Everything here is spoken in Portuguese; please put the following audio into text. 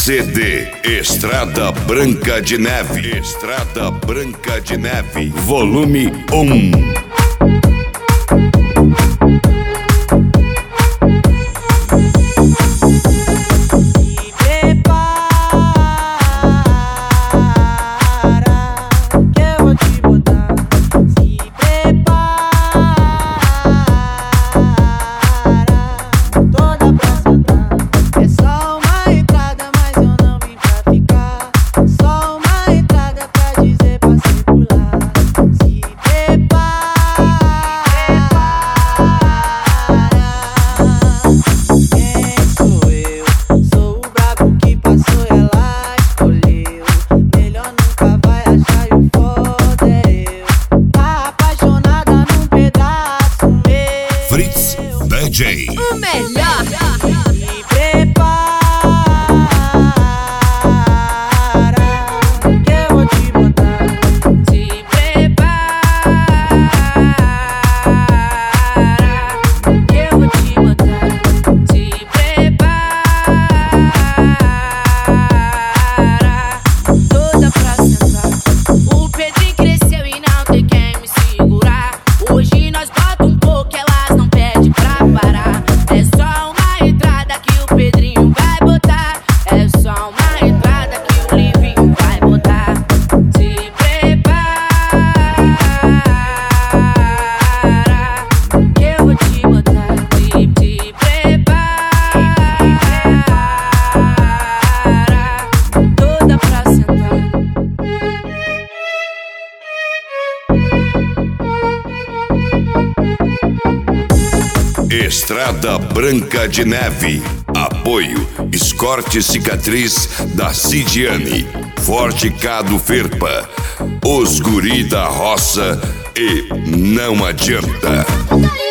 CD Estrada Branca de Neve. Estrada Branca de Neve, volume 1. Fritz DJ. O melhor. Se prepara, que eu vou te botar. Se prepara, que eu vou te botar. Se prepara, toda pra sentar. O Pedrinho cresceu e não tem quem me segurar. Hoje nós bota um pouco, elas não pedem pra parar. É só uma entrada que o Pedrinho vai botar. É só uma entrada que o Livinho vai botar. Se prepara, que eu vou te botar. Se prepara, toda pra sentar. Estrada Branca de Neve. Apoio Escorte Cicatriz da Cidiane. Forte Cado Ferpa. Os Guri da Roça e Não Adianta.